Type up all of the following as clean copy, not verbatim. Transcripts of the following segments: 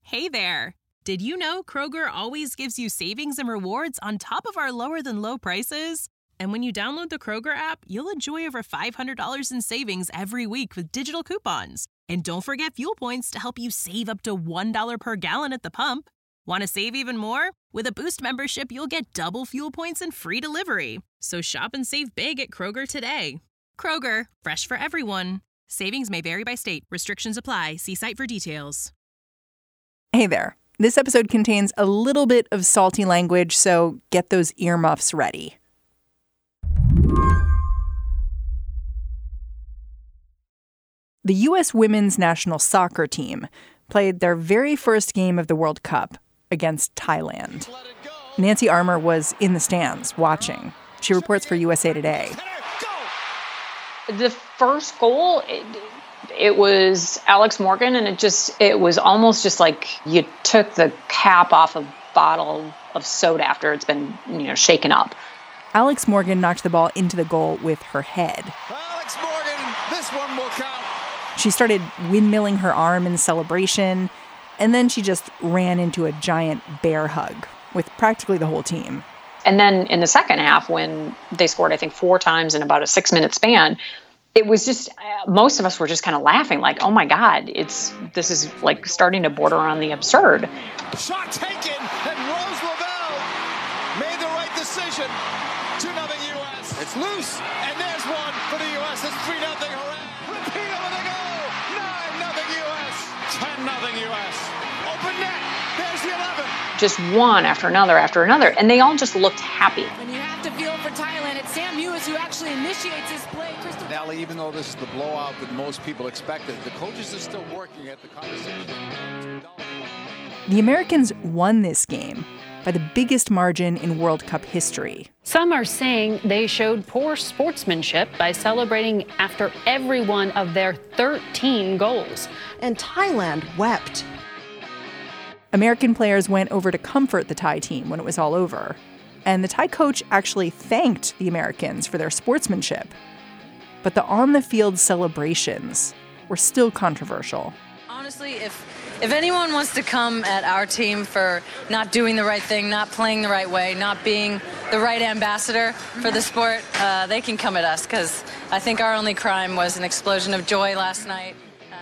Hey there! Did you know Kroger always gives you savings and rewards on top of our lower-than-low prices? And when you download the Kroger app, you'll enjoy over $500 in savings every week with digital coupons. And don't forget fuel points to help you save up to $1 per gallon at the pump. Want to save even more? With a Boost membership, you'll get double fuel points and free delivery. So shop and save big at Kroger today. Kroger, fresh for everyone. Savings may vary by state. Restrictions apply. See site for details. Hey there. This episode contains a little bit of salty language, so get those earmuffs ready. The U.S. women's national soccer team played their very first game of the World Cup against Thailand. Nancy Armour was in the stands watching. She reports for USA Today. The first goal, it was Alex Morgan, and it was almost just like you took the cap off a bottle of soda after it's been, shaken up. Alex Morgan knocked the ball into the goal with her head. Alex Morgan, this one will count. She started windmilling her arm in celebration, and then she just ran into a giant bear hug with practically the whole team. And then in the second half, when they scored, I think, 4 times in about a 6-minute span, it was just, most of us were just kind of laughing like, oh my God, this is like starting to border on the absurd. Shot taken, and Rose Lavelle made the right decision. 2-0 U.S. It's loose, and there's one for the U.S. It's 3-0 hooray. Rapinoe with a goal. 9-0 U.S. 10-0 U.S. Open net. There's the 11. Just one after another, and they all just looked happy. When you have to feel for Thailand, it's Sam Mewis who actually initiates this play. Nally, even though this is the blowout that most people expected, the coaches are still working at the conversation. The Americans won this game by the biggest margin in World Cup history. Some are saying they showed poor sportsmanship by celebrating after every one of their 13 goals. And Thailand wept. American players went over to comfort the Thai team when it was all over. And the Thai coach actually thanked the Americans for their sportsmanship. But the on-the-field celebrations were still controversial. Honestly, if anyone wants to come at our team for not doing the right thing, not playing the right way, not being the right ambassador for the sport, they can come at us, because I think our only crime was an explosion of joy last night.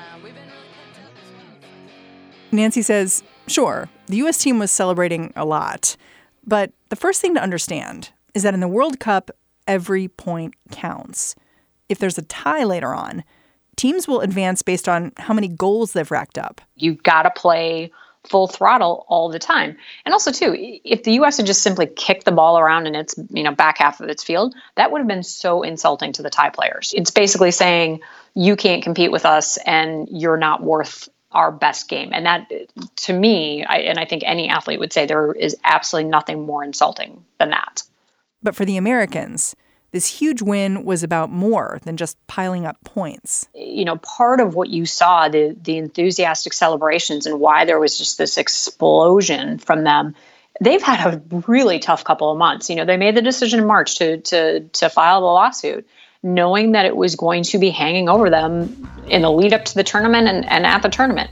Nancy says, sure, the U.S. team was celebrating a lot. But the first thing to understand is that in the World Cup, every point counts. If there's a tie later on, teams will advance based on how many goals they've racked up. You've got to play full throttle all the time. And also, too, if the U.S. had just simply kicked the ball around in its back half of its field, that would have been so insulting to the Thai players. It's basically saying you can't compete with us and you're not worth our best game. And that, to me, I think any athlete would say there is absolutely nothing more insulting than that. But for the Americans, this huge win was about more than just piling up points. Part of what you saw, the enthusiastic celebrations and why there was just this explosion from them, they've had a really tough couple of months. They made the decision in March to file the lawsuit, knowing that it was going to be hanging over them in the lead up to the tournament and at the tournament.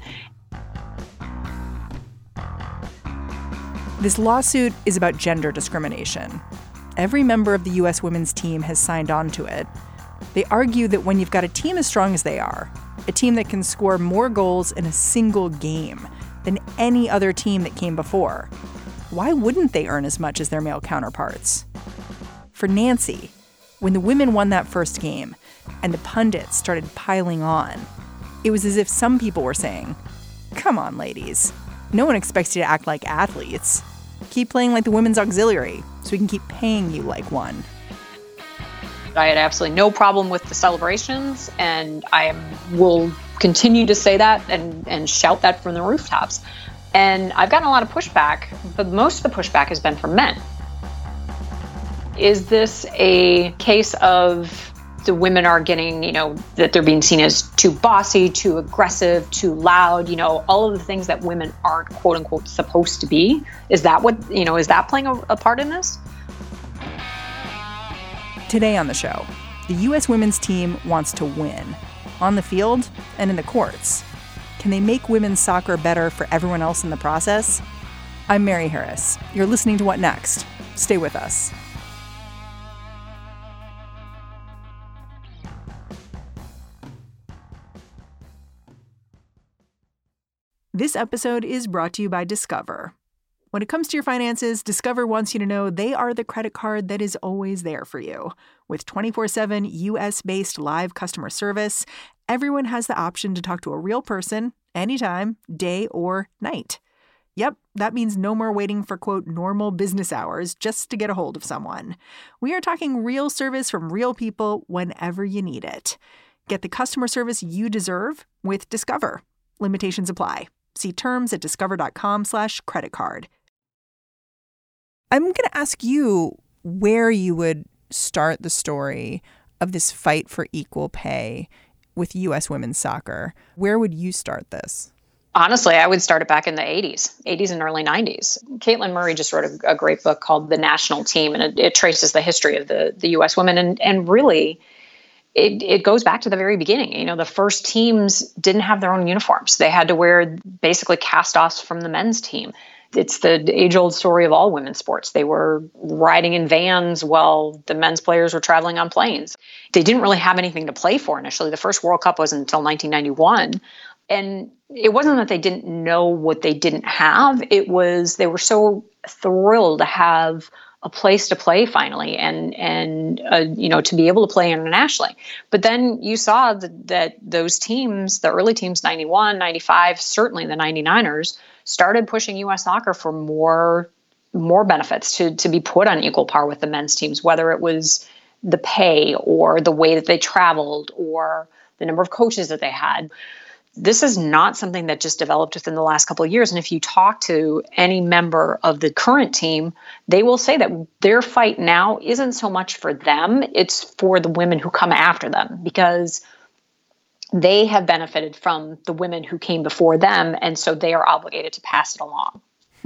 This lawsuit is about gender discrimination. Every member of the U.S. women's team has signed on to it. They argue that when you've got a team as strong as they are, a team that can score more goals in a single game than any other team that came before, why wouldn't they earn as much as their male counterparts? For Nancy, when the women won that first game and the pundits started piling on, it was as if some people were saying, come on, ladies. No one expects you to act like athletes. Keep playing like the women's auxiliary so we can keep paying you like one. I had absolutely no problem with the celebrations, and I will continue to say that and shout that from the rooftops. And I've gotten a lot of pushback, but most of the pushback has been from men. Is this a case of the women are getting, that they're being seen as too bossy, too aggressive, too loud, all of the things that women aren't, quote unquote, supposed to be? Is that what, is that playing a part in this? Today on the show, the U.S. women's team wants to win on the field and in the courts. Can they make women's soccer better for everyone else in the process? I'm Mary Harris. You're listening to What Next? Stay with us. This episode is brought to you by Discover. When it comes to your finances, Discover wants you to know they are the credit card that is always there for you. With 24/7 U.S.-based live customer service, everyone has the option to talk to a real person anytime, day or night. Yep, that means no more waiting for, quote, normal business hours just to get a hold of someone. We are talking real service from real people whenever you need it. Get the customer service you deserve with Discover. Limitations apply. See terms at discover.com/creditcard. I'm going to ask you where you would start the story of this fight for equal pay with U.S. women's soccer. Where would you start this? Honestly, I would start it back in the 80s and early 90s. Caitlin Murray just wrote a great book called The National Team, and it traces the history of the U.S. women. And really, it goes back to the very beginning. You know, the first teams didn't have their own uniforms. They had to wear basically cast-offs from the men's team. It's the age-old story of all women's sports. They were riding in vans while the men's players were traveling on planes. They didn't really have anything to play for initially. The first World Cup wasn't until 1991. And it wasn't that they didn't know what they didn't have. It was they were so thrilled to have a place to play finally and to be able to play internationally. But then you saw that those teams, the early teams, 91, 95, certainly the 99ers, started pushing U.S. soccer for more benefits to be put on equal par with the men's teams, whether it was the pay or the way that they traveled or the number of coaches that they had. This is not something that just developed within the last couple of years. And if you talk to any member of the current team, they will say that their fight now isn't so much for them, it's for the women who come after them, because they have benefited from the women who came before them, and so they are obligated to pass it along.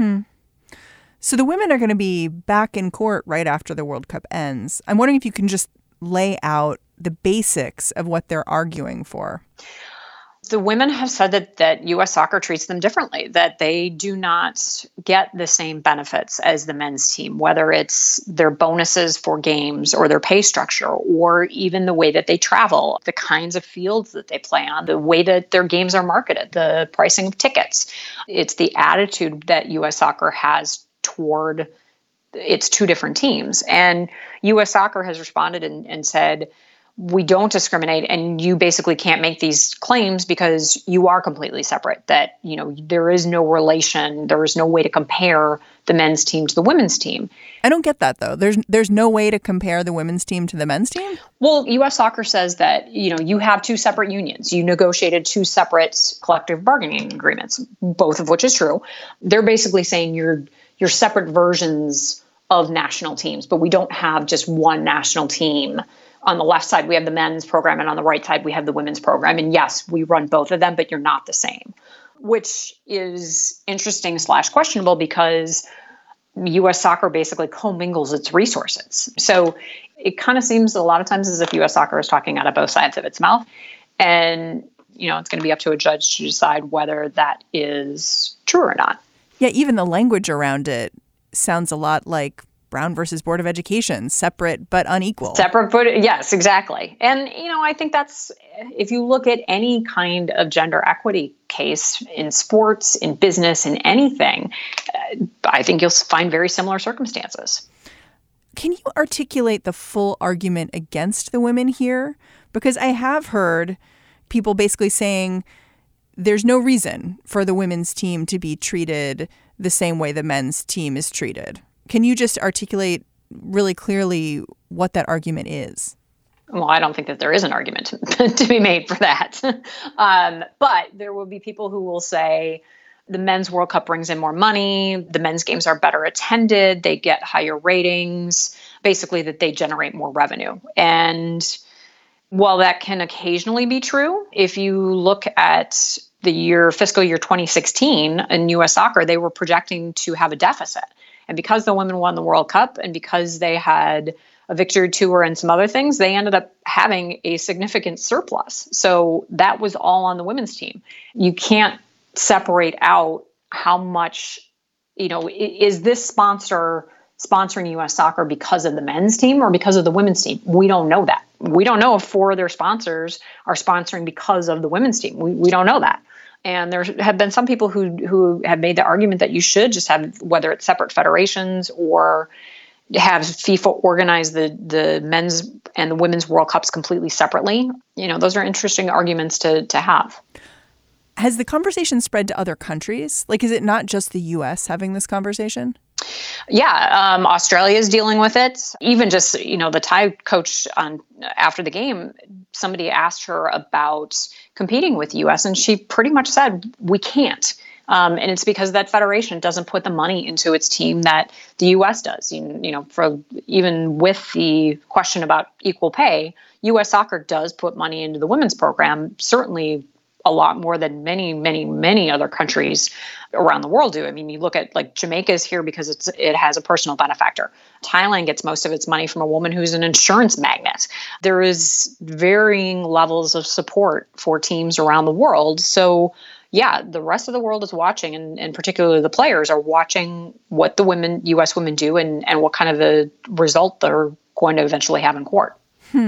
So the women are going to be back in court right after the World Cup ends. I'm wondering if you can just lay out the basics of what they're arguing for. The women have said that U.S. soccer treats them differently, that they do not get the same benefits as the men's team, whether it's their bonuses for games or their pay structure or even the way that they travel, the kinds of fields that they play on, the way that their games are marketed, the pricing of tickets. It's the attitude that U.S. soccer has toward its two different teams. And U.S. soccer has responded and said, we don't discriminate, and you basically can't make these claims because you are completely separate, that, you know, there is no relation, there is no way to compare the men's team to the women's team. I don't get that, though. There's no way to compare the women's team to the men's team? Well, U.S. soccer says that, you know, you have two separate unions. You negotiated two separate collective bargaining agreements, both of which is true. They're basically saying you're separate versions of national teams, but we don't have just one national team. On the left side, we have the men's program, and on the right side, we have the women's program. And yes, we run both of them, but you're not the same, which is interesting / questionable because U.S. soccer basically commingles its resources. So it kind of seems a lot of times as if U.S. soccer is talking out of both sides of its mouth. And, you know, it's going to be up to a judge to decide whether that is true or not. Yeah, even the language around it sounds a lot like Brown versus Board of Education, separate but unequal. Separate, but yes, exactly. And, you know, I think that's, if you look at any kind of gender equity case in sports, in business, in anything, I think you'll find very similar circumstances. Can you articulate the full argument against the women here? Because I have heard people basically saying there's no reason for the women's team to be treated the same way the men's team is treated. Can you just articulate really clearly what that argument is? Well, I don't think that there is an argument to be made for that. But there will be people who will say the men's World Cup brings in more money, the men's games are better attended, they get higher ratings, basically that they generate more revenue. And while that can occasionally be true, if you look at the fiscal year 2016 in U.S. soccer, they were projecting to have a deficit. And because the women won the World Cup and because they had a victory tour and some other things, they ended up having a significant surplus. So that was all on the women's team. You can't separate out how much, is this sponsoring U.S. soccer because of the men's team or because of the women's team? We don't know that. We don't know if 4 of their sponsors are sponsoring because of the women's team. We don't know that. And there have been some people who have made the argument that you should just have, whether it's separate federations or have FIFA organize the men's and the women's World Cups completely separately. Those are interesting arguments to have. Has the conversation spread to other countries? Like, is it not just the U.S. having this conversation? Yeah, Australia is dealing with it. Even just, the Thai coach after the game, somebody asked her about competing with the U.S. and she pretty much said, we can't. And it's because that federation doesn't put the money into its team that the U.S. does. For even with the question about equal pay, U.S. Soccer does put money into the women's program, certainly a lot more than many, many, many other countries around the world do. I mean, you look at like Jamaica's here because it has a personal benefactor. Thailand gets most of its money from a woman who's an insurance magnate. There is varying levels of support for teams around the world. So yeah, the rest of the world is watching, and particularly the players are watching what the U.S. women do and what kind of a result they're going to eventually have in court.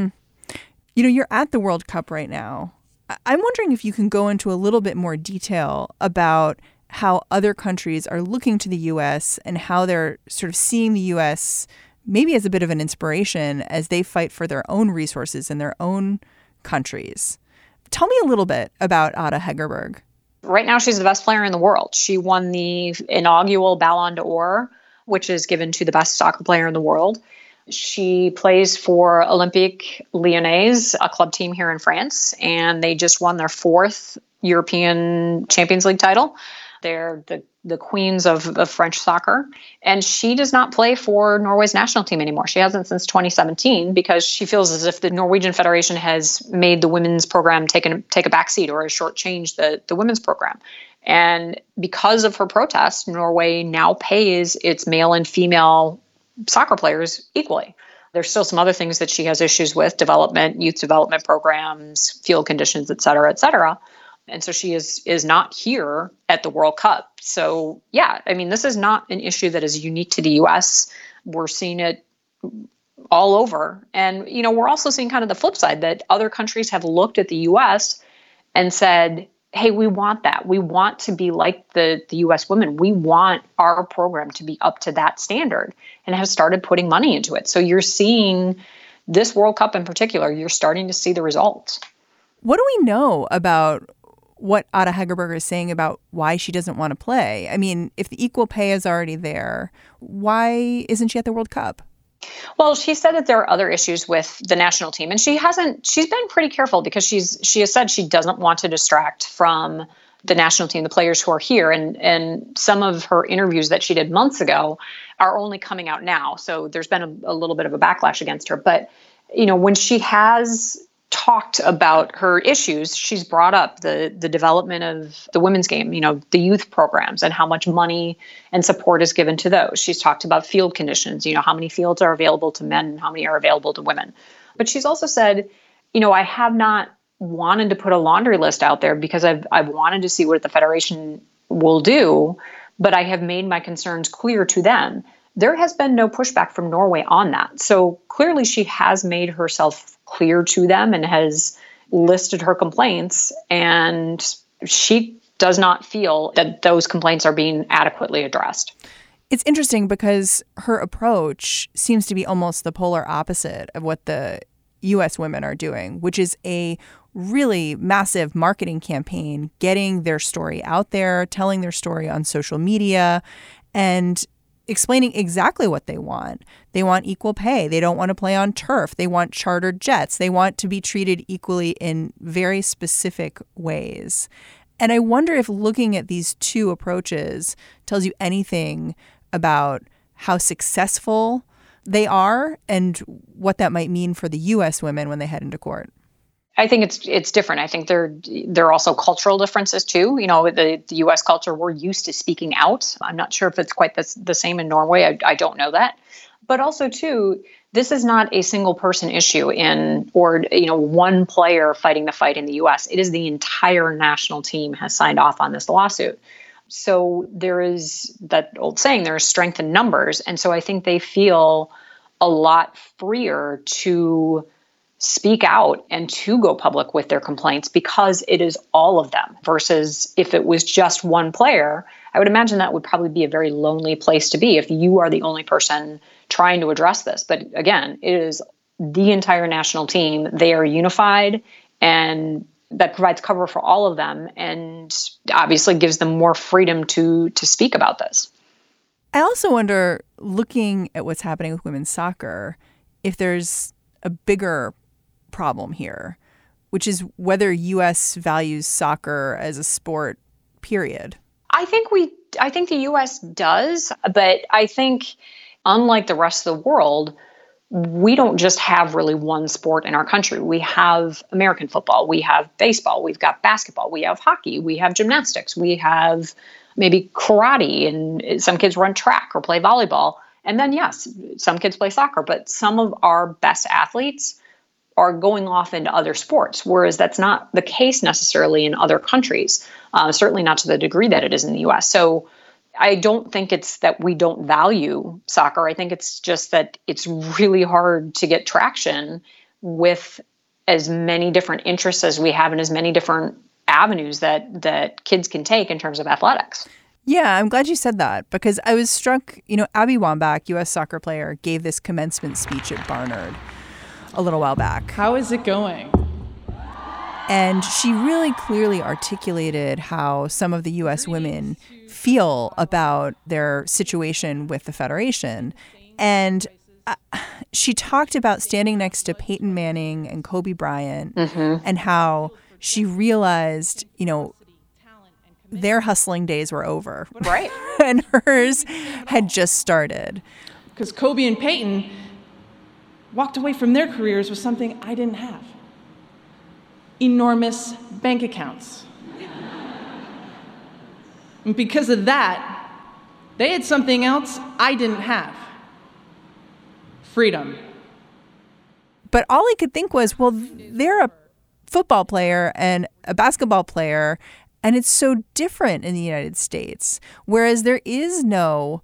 You're at the World Cup right now. I'm wondering if you can go into a little bit more detail about how other countries are looking to the U.S. and how they're sort of seeing the U.S. maybe as a bit of an inspiration as they fight for their own resources in their own countries. Tell me a little bit about Ada Hegerberg. Right now, she's the best player in the world. She won the inaugural Ballon d'Or, which is given to the best soccer player in the world. She plays for Olympique Lyonnais, a club team here in France, and they just won their 4th European Champions League title. They're the queens of French soccer. And she does not play for Norway's national team anymore. She hasn't since 2017 because she feels as if the Norwegian Federation has made the women's program take a backseat or has shortchanged the women's program. And because of her protest, Norway now pays its male and female soccer players equally. There's still some other things that she has issues with: development, youth development programs, field conditions, et cetera, et cetera. And so she is not here at the World Cup. So yeah, I mean, this is not an issue that is unique to the U.S. We're seeing it all over. And, we're also seeing kind of the flip side that other countries have looked at the U.S. and said, hey, we want that. We want to be like the U.S. women. We want our program to be up to that standard, and have started putting money into it. So you're seeing this World Cup in particular, you're starting to see the results. What do we know about what Ada Hegerberg is saying about why she doesn't want to play? I mean, if the equal pay is already there, why isn't she at the World Cup? Well, she said that there are other issues with the national team, and she's been pretty careful because she has said she doesn't want to distract from the national team, the players who are here. And some of her interviews that she did months ago are only coming out now. So there's been a little bit of a backlash against her. But, when she has talked about her issues, she's brought up the development of the women's game, the youth programs and how much money and support is given to those. She's talked about field conditions, how many fields are available to men and how many are available to women. But she's also said, I have not wanted to put a laundry list out there because I've wanted to see what the Federation will do, but I have made my concerns clear to them. There has been no pushback from Norway on that. So clearly she has made herself clear to them and has listed her complaints, and she does not feel that those complaints are being adequately addressed. It's interesting because her approach seems to be almost the polar opposite of what the U.S. women are doing, which is a really massive marketing campaign, getting their story out there, telling their story on social media, and explaining exactly what they want. They want equal pay. They don't want to play on turf. They want chartered jets. They want to be treated equally in very specific ways. And I wonder if looking at these two approaches tells you anything about how successful they are and what that might mean for the U.S. women when they head into court. I think it's different. I think there are also cultural differences too. The U.S. culture, we're used to speaking out. I'm not sure if it's quite the same in Norway. I don't know that. But also, too, this is not a single person issue or one player fighting the fight in the U.S. It is the entire national team has signed off on this lawsuit. So there is that old saying, there is strength in numbers. And so I think they feel a lot freer to speak out and to go public with their complaints because it is all of them versus if it was just one player. I would imagine that would probably be a very lonely place to be if you are the only person trying to address this. But again, it is the entire national team. They are unified, and that provides cover for all of them and obviously gives them more freedom to speak about this. I also wonder, looking at what's happening with women's soccer, if there's a bigger problem here, which is whether U.S. values soccer as a sport, period. I think the U.S. does, but I think unlike the rest of the world, we don't just have really one sport in our country. We have American football, we have baseball, we've got basketball, we have hockey, we have gymnastics, we have maybe karate, and some kids run track or play volleyball. And then, yes, some kids play soccer, but some of our best athletes are going off into other sports, whereas that's not the case necessarily in other countries, certainly not to the degree that it is in the U.S. So I don't think it's that we don't value soccer. I think it's just that it's really hard to get traction with as many different interests as we have and as many different avenues that kids can take in terms of athletics. Yeah, I'm glad you said that because I was struck, Abby Wambach, U.S. soccer player, gave this commencement speech at Barnard a little while back. How is it going? And she really clearly articulated how some of the U.S. women feel about their situation with the Federation. And she talked about standing next to Peyton Manning and Kobe Bryant and how she realized, their hustling days were over. Right. And hers had just started. Because Kobe and Peyton walked away from their careers with something I didn't have. Enormous bank accounts. And because of that, they had something else I didn't have. Freedom. But all I could think was, well, they're a football player and a basketball player, and it's so different in the United States. Whereas there is no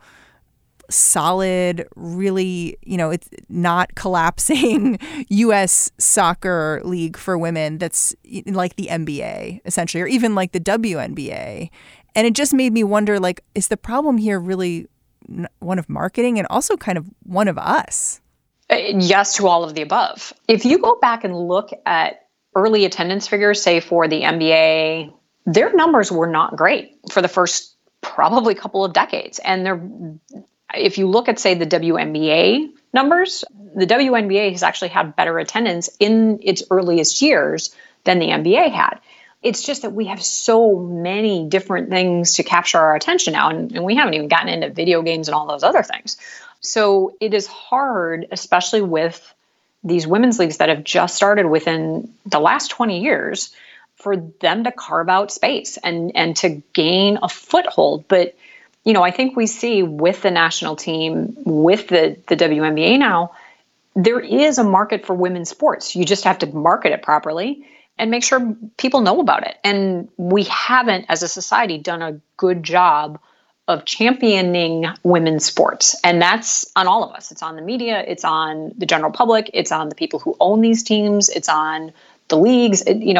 solid, really, it's not collapsing U.S. soccer league for women that's like the NBA, essentially, or even like the WNBA. And it just made me wonder, is the problem here really one of marketing and also kind of one of us? Yes to all of the above. If you go back and look at early attendance figures, say for the NBA, their numbers were not great for the first probably couple of decades. And if you look at, say, the WNBA numbers, the WNBA has actually had better attendance in its earliest years than the NBA had. It's just that we have so many different things to capture our attention now, and we haven't even gotten into video games and all those other things. So it is hard, especially with these women's leagues that have just started within the last 20 years, for them to carve out space and to gain a foothold. But, I think we see with the national team, with the WNBA now, there is a market for women's sports. You just have to market it properly and make sure people know about it. And we haven't, as a society, done a good job of championing women's sports. And that's on all of us. It's on the media. It's on the general public. It's on the people who own these teams. It's on the leagues.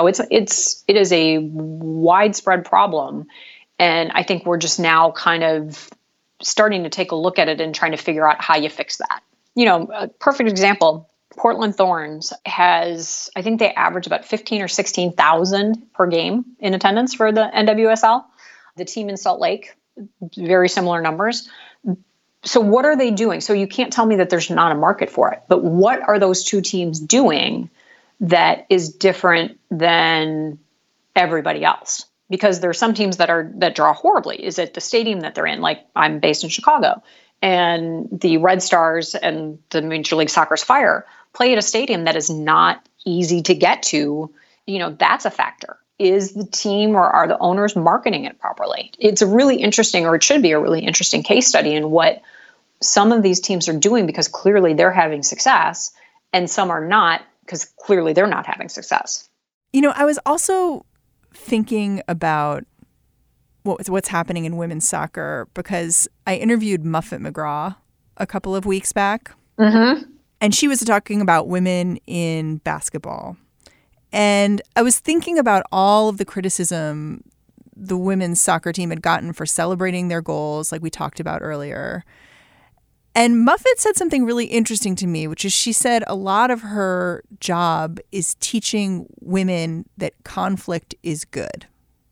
It is a widespread problem. And I think we're just now kind of starting to take a look at it and trying to figure out how you fix that. A perfect example, Portland Thorns has, I think they average about 15 or 16,000 per game in attendance for the NWSL. The team in Salt Lake, very similar numbers. So what are they doing? So you can't tell me that there's not a market for it. But what are those two teams doing that is different than everybody else? Because there are some teams that draw horribly. Is it the stadium that they're in? Like, I'm based in Chicago, and the Red Stars and the Major League Soccer's Fire play at a stadium that is not easy to get to. That's a factor. Is the team or are the owners marketing it properly? It's a really interesting, or it should be a really interesting case study in what some of these teams are doing because clearly they're having success, and some are not because clearly they're not having success. You know, I was also thinking about what's happening in women's soccer because I interviewed Muffet McGraw a couple of weeks back. Mm-hmm. And she was talking about women in basketball. And I was thinking about all of the criticism the women's soccer team had gotten for celebrating their goals, like we talked about earlier. And Muffet said something really interesting to me, which is she said a lot of her job is teaching women that conflict is good.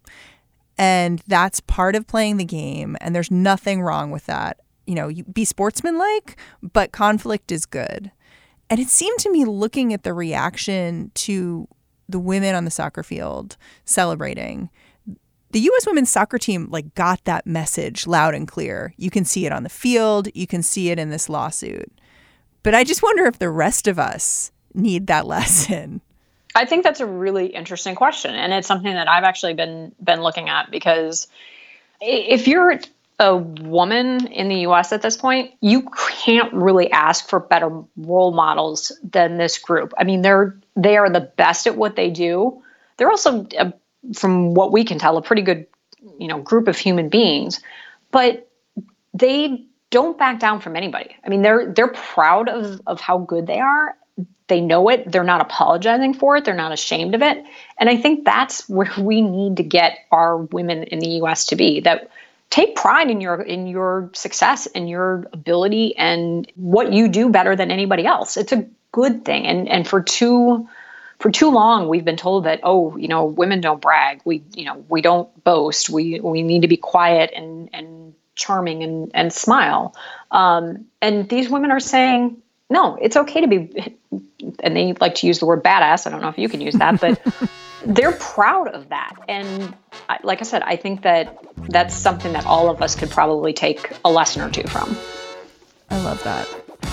And that's part of playing the game. And there's nothing wrong with that. You know, you be sportsmanlike, but conflict is good. And it seemed to me, looking at the reaction to the women on the soccer field celebrating, the U.S. women's soccer team got that message loud and clear. You can see it on the field. You can see it in this lawsuit. But I just wonder if the rest of us need that lesson. I think that's a really interesting question. And it's something that I've actually been looking at, because if you're a woman in the U.S. at this point, you can't really ask for better role models than this group. I mean, they are the best at what they do. They're also, from what we can tell, a pretty good, group of human beings, but they don't back down from anybody. I mean, they're proud of how good they are. They know it. They're not apologizing for it. They're not ashamed of it. And I think that's where we need to get our women in the U.S. to be, that take pride in your success and your ability and what you do better than anybody else. It's a good thing. And for too long, we've been told that, women don't brag. We don't boast. We need to be quiet and charming and smile. And these women are saying, no, it's okay to be, and they like to use the word badass. I don't know if you can use that, but they're proud of that. And like I said, I think that that's something that all of us could probably take a lesson or two from. I love that.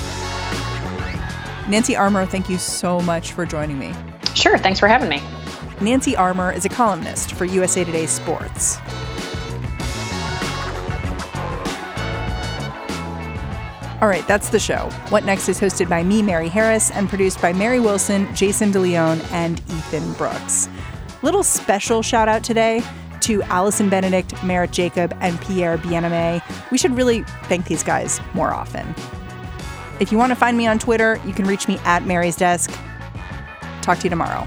Nancy Armour, thank you so much for joining me. Sure. Thanks for having me. Nancy Armour is a columnist for USA Today Sports. All right, that's the show. What Next is hosted by me, Mary Harris, and produced by Mary Wilson, Jason DeLeon, and Ethan Brooks. Little special shout out today to Allison Benedict, Merritt Jacob, and Pierre Bien-Aimé. We should really thank these guys more often. If you want to find me on Twitter, you can reach me at Mary's Desk. Talk to you tomorrow.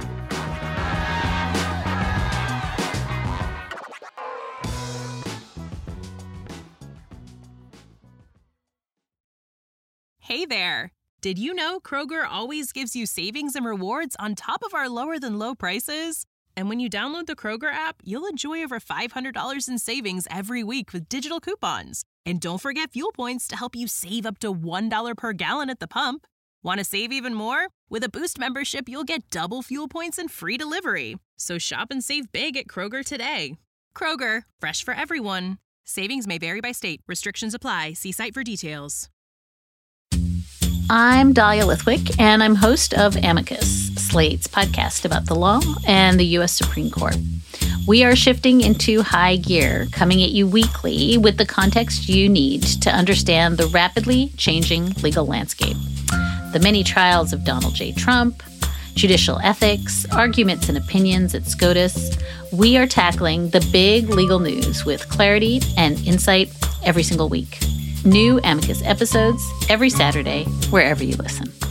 Hey there. Did you know Kroger always gives you savings and rewards on top of our lower than low prices? And when you download the Kroger app, you'll enjoy over $500 in savings every week with digital coupons. And don't forget fuel points to help you save up to $1 per gallon at the pump. Want to save even more? With a Boost membership, you'll get double fuel points and free delivery. So shop and save big at Kroger today. Kroger, fresh for everyone. Savings may vary by state. Restrictions apply. See site for details. I'm Dahlia Lithwick, and I'm host of Amicus, Slate's podcast about the law and the U.S. Supreme Court. We are shifting into high gear, coming at you weekly with the context you need to understand the rapidly changing legal landscape. The many trials of Donald J. Trump, judicial ethics, arguments and opinions at SCOTUS. We are tackling the big legal news with clarity and insight every single week. New Amicus episodes every Saturday, wherever you listen.